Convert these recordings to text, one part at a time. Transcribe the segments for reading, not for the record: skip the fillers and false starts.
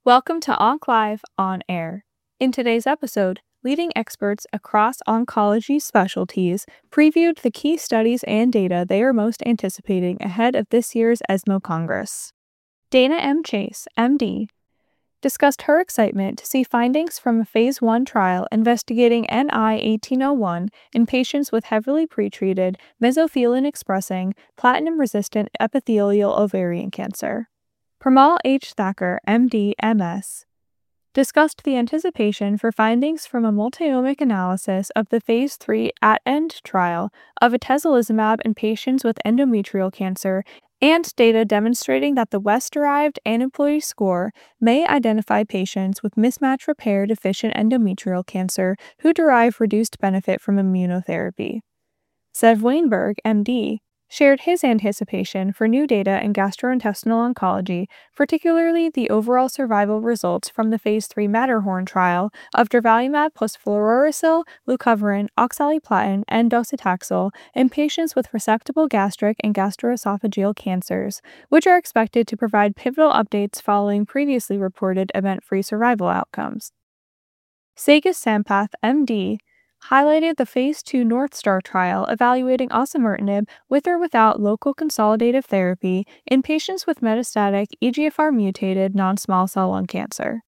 Welcome to OncLive On Air. In today's episode, leading experts across oncology specialties previewed the key studies and data they are most anticipating ahead of this year's ESMO Congress. Dana M. Chase, MD, discussed her excitement to see findings from a Phase 1 trial investigating NI-1801 in patients with heavily pretreated, mesothelin-expressing, platinum-resistant epithelial ovarian cancer. Premal H. Thakur, MD, MS, discussed the anticipation for findings from a multiomic analysis of the Phase 3 ATEND trial of atezolizumab in patients with endometrial cancer and data demonstrating that the West-derived aneuploidy score may identify patients with mismatch repair deficient endometrial cancer who derive reduced benefit from immunotherapy. Zev Wainberg, MD, shared his anticipation for new data in gastrointestinal oncology, particularly the overall survival results from the Phase 3 Matterhorn trial of durvalumab plus fluorouracil, leucovorin, oxaliplatin, and docetaxel in patients with resectable gastric and gastroesophageal cancers, which are expected to provide pivotal updates following previously reported event-free survival outcomes. Sagas Sampath, MD, highlighted the Phase 2 North Star trial evaluating osimertinib with or without local consolidative therapy in patients with metastatic EGFR-mutated non-small cell lung cancer.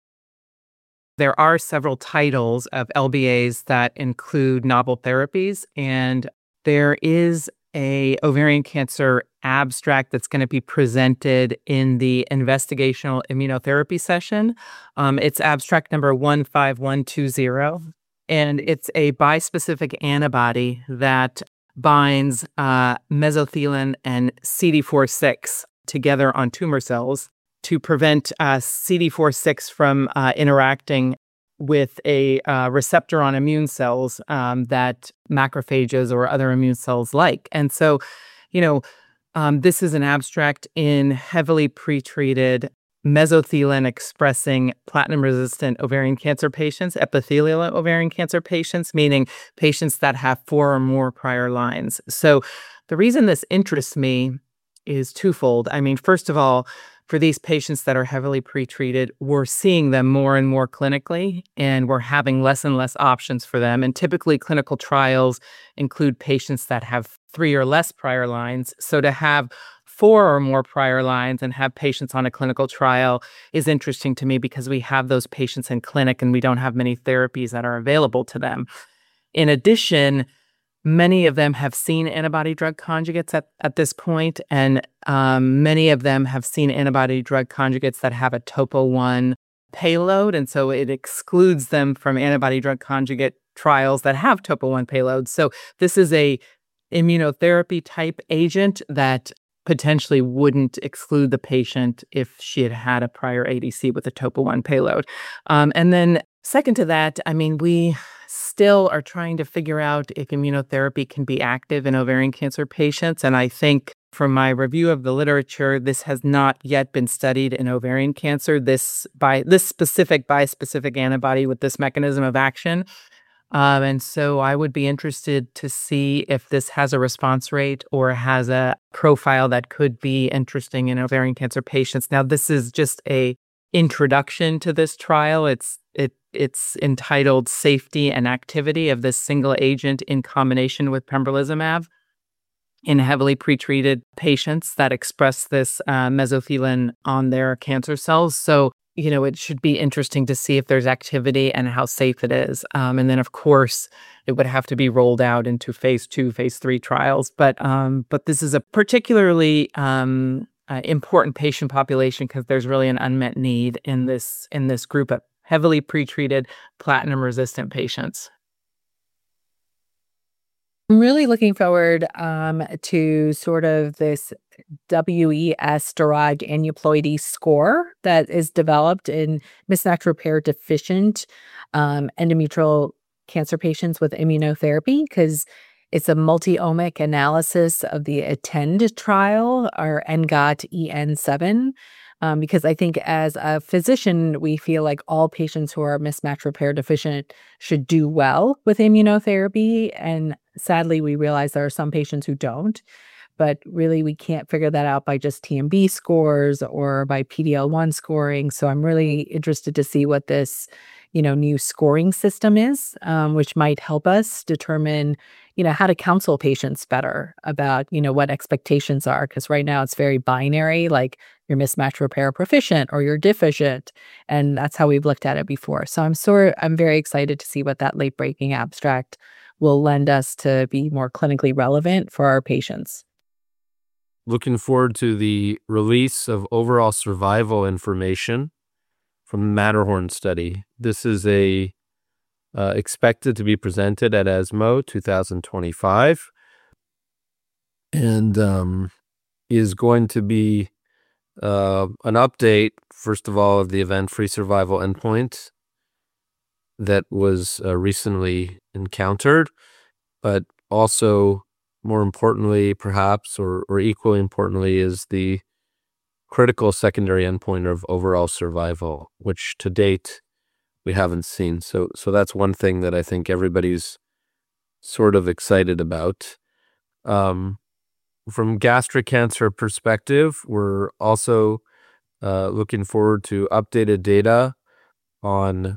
There are several titles of LBAs that include novel therapies, and there is a ovarian cancer abstract that's going to be presented in the investigational immunotherapy session. It's abstract number 15120. And it's a bispecific antibody that binds mesothelin and CD4/6 together on tumor cells to prevent CD4/6 from interacting with a receptor on immune cells that macrophages or other immune cells like. And so, this is an abstract in heavily pretreated mesothelin-expressing platinum-resistant ovarian cancer patients, epithelial ovarian cancer patients, meaning patients that have 4 or more prior lines. So the reason this interests me is twofold. I mean, first of all, for these patients that are heavily pretreated, we're seeing them more and more clinically, and we're having less and less options for them. And typically, clinical trials include patients that have 3 or less prior lines. So to have 4 or more prior lines and have patients on a clinical trial is interesting to me because we have those patients in clinic and we don't have many therapies that are available to them. In addition, many of them have seen antibody-drug conjugates at this point, and many of them have seen antibody-drug conjugates that have a topo-1 payload, and so it excludes them from antibody-drug conjugate trials that have topo-1 payloads. So this is a immunotherapy type agent that potentially wouldn't exclude the patient if she had had a prior ADC with a topo-1 payload. And then second to that, I mean, we still are trying to figure out if immunotherapy can be active in ovarian cancer patients. And I think from my review of the literature, this has not yet been studied in ovarian cancer, this specific bispecific antibody with this mechanism of action. And so I would be interested to see if this has a response rate or has a profile that could be interesting in ovarian cancer patients. Now, this is just a introduction to this trial. It's entitled Safety and Activity of this Single Agent in Combination with Pembrolizumab in heavily pretreated patients that express this mesothelin on their cancer cells. So it should be interesting to see if there's activity and how safe it is. And then, of course, it would have to be rolled out into Phase 2, Phase 3 trials. But this is a particularly important patient population because there's really an unmet need in this group of heavily pretreated platinum-resistant patients. I'm really looking forward to sort of this WES-derived aneuploidy score that is developed in mismatch repair deficient endometrial cancer patients with immunotherapy, because it's a multi-omic analysis of the ATEND trial, or ENGOT-EN7. Because I think as a physician, we feel like all patients who are mismatch repair deficient should do well with immunotherapy. And sadly, we realize there are some patients who don't. but really we can't figure that out by just TMB scores or by PDL1 scoring. So I'm really interested to see what this, new scoring system is, which might help us determine, how to counsel patients better about, what expectations are. Because right now it's very binary, like you're mismatch repair proficient or you're deficient. And that's how we've looked at it before. So I'm very excited to see what that late breaking abstract will lend us to be more clinically relevant for our patients. Looking forward to the release of overall survival information from the Matterhorn study. This is expected to be presented at ESMO 2025, and is going to be an update, first of all, of the event-free survival endpoint that was recently encountered, but also, more importantly, perhaps, or equally importantly, is the critical secondary endpoint of overall survival, which to date we haven't seen. So that's one thing that I think everybody's sort of excited about. From gastric cancer perspective, we're also looking forward to updated data on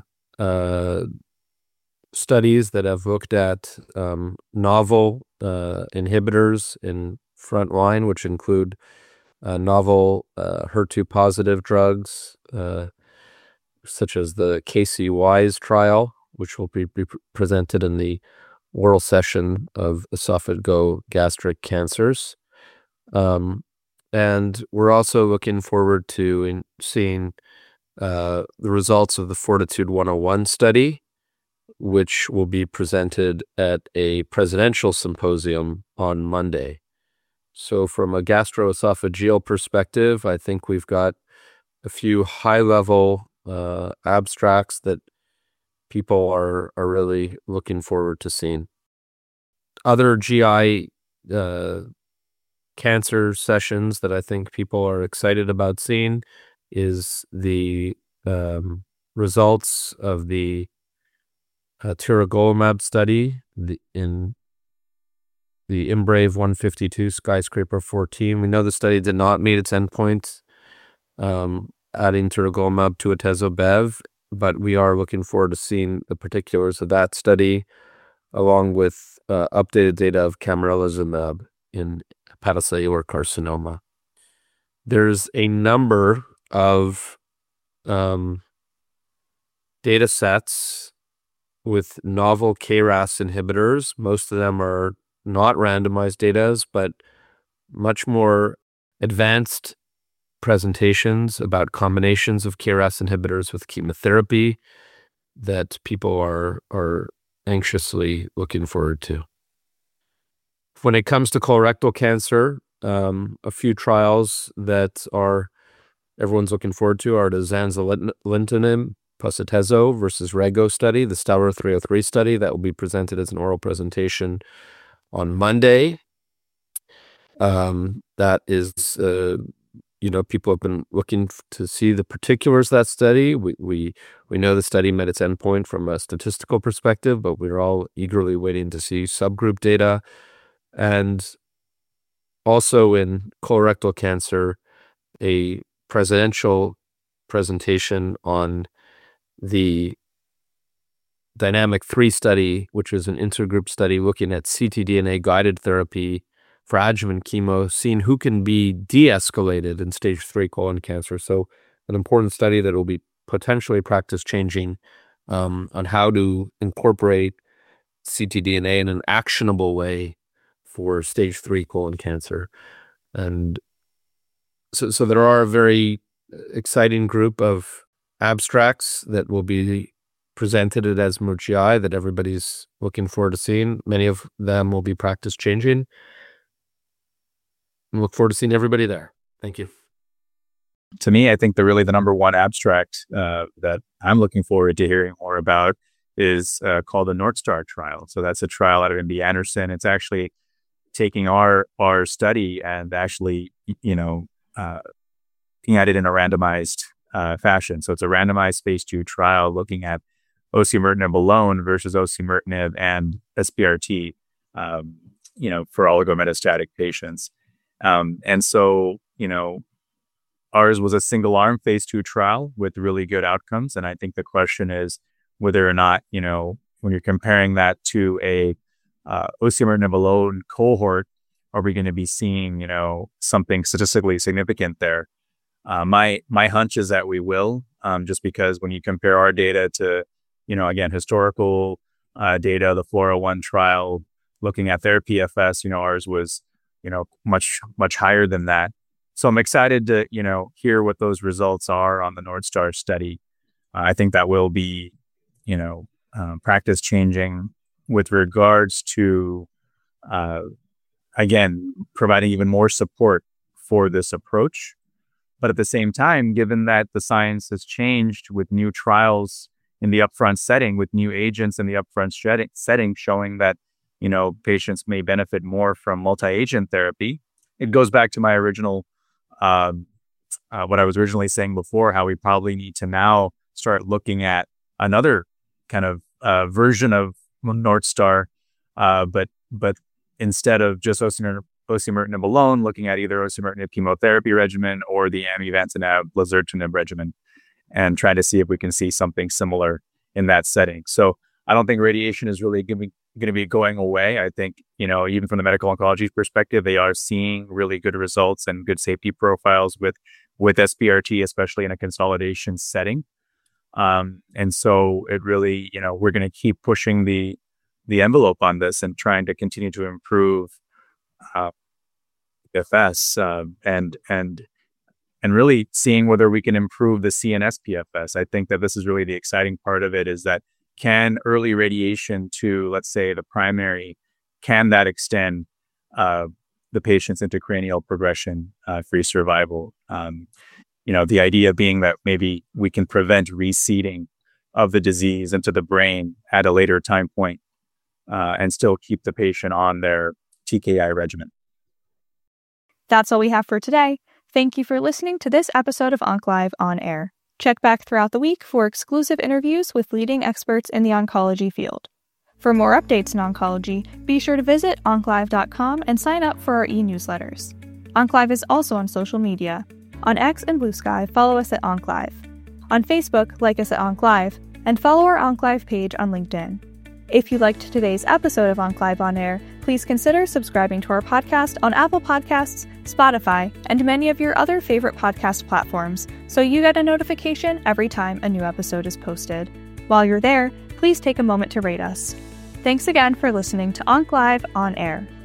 studies that have looked at novel inhibitors in frontline, which include novel HER2 positive drugs, such as the KC-WISE trial, which will be presented in the oral session of esophagogastric cancers. And we're also looking forward to seeing the results of the Fortitude 101 study, which will be presented at a presidential symposium on Monday. So from a gastroesophageal perspective, I think we've got a few high-level abstracts that people are really looking forward to seeing. Other GI cancer sessions that I think people are excited about seeing is the results of the tiragolumab study in the IMbrave 152 Skyscraper 14. We know the study did not meet its endpoint, adding tiragolumab to atezo-bev, but we are looking forward to seeing the particulars of that study, along with updated data of camarelizumab in hepatocellular carcinoma. There's a number of data sets with novel KRAS inhibitors. Most of them are not randomized data, but much more advanced presentations about combinations of KRAS inhibitors with chemotherapy that people are anxiously looking forward to. When it comes to colorectal cancer, a few trials that everyone's looking forward to are the zanzalintinib plus atezo versus rego study, the Stellar 303 study that will be presented as an oral presentation on Monday. That is, people have been looking to see the particulars of that study. We know the study met its endpoint from a statistical perspective, but we're all eagerly waiting to see subgroup data. And also in colorectal cancer, a presidential presentation on the Dynamic 3 study, which is an intergroup study looking at ctDNA guided therapy for adjuvant chemo, seeing who can be de-escalated in stage 3 colon cancer. So an important study that will be potentially practice changing on how to incorporate ctDNA in an actionable way for stage 3 colon cancer. And so there are a very exciting group of abstracts that will be presented at ESMO GI that everybody's looking forward to seeing. Many of them will be practice changing. And look forward to seeing everybody there. Thank you. To me, I think the number one abstract that I'm looking forward to hearing more about is called the North Star trial. So that's a trial out of MD Anderson. It's actually taking our study and actually, looking at it in a randomized fashion. So it's a randomized phase 2 trial looking at osimertinib alone versus osimertinib and SBRT, for oligometastatic patients. And so, ours was a single arm phase 2 trial with really good outcomes. And I think the question is whether or not, when you're comparing that to a osimertinib alone cohort, are we going to be seeing, something statistically significant there? My hunch is that we will, just because when you compare our data to, again, historical data, the FLORA-1 trial, looking at their PFS, ours was, much, much higher than that. So I'm excited to, hear what those results are on the North Star study. I think that will be, practice changing with regards to, again, providing even more support for this approach. But at the same time, given that the science has changed with new trials in the upfront setting, with new agents in the upfront setting showing that, patients may benefit more from multi-agent therapy, it goes back to my original, what I was originally saying before, how we probably need to now start looking at another kind of version of North Star, but instead of just osimertinib alone, looking at either osimertinib chemotherapy regimen or the amivantamab lazertinib regimen, and trying to see if we can see something similar in that setting. So I don't think radiation is really going to be going away. I think, even from the medical oncology perspective, they are seeing really good results and good safety profiles with SBRT, especially in a consolidation setting. And so it really, we're going to keep pushing the envelope on this and trying to continue to improve PFS, and really seeing whether we can improve the CNS PFS. I think that this is really the exciting part of it, is that can early radiation to, let's say, the primary, can that extend the patient's intracranial progression free survival? The idea being that maybe we can prevent reseeding of the disease into the brain at a later time point, and still keep the patient on their TKI regimen. That's all we have for today. Thank you for listening to this episode of OncLive On Air. Check back throughout the week for exclusive interviews with leading experts in the oncology field. For more updates in oncology, be sure to visit onclive.com and sign up for our e-newsletters. OncLive is also on social media. On X and Blue Sky, follow us at OncLive. On Facebook, like us at OncLive, and follow our OncLive page on LinkedIn. If you liked today's episode of OncLive On Air, please consider subscribing to our podcast on Apple Podcasts, Spotify, and many of your other favorite podcast platforms so you get a notification every time a new episode is posted. While you're there, please take a moment to rate us. Thanks again for listening to OncLive On Air.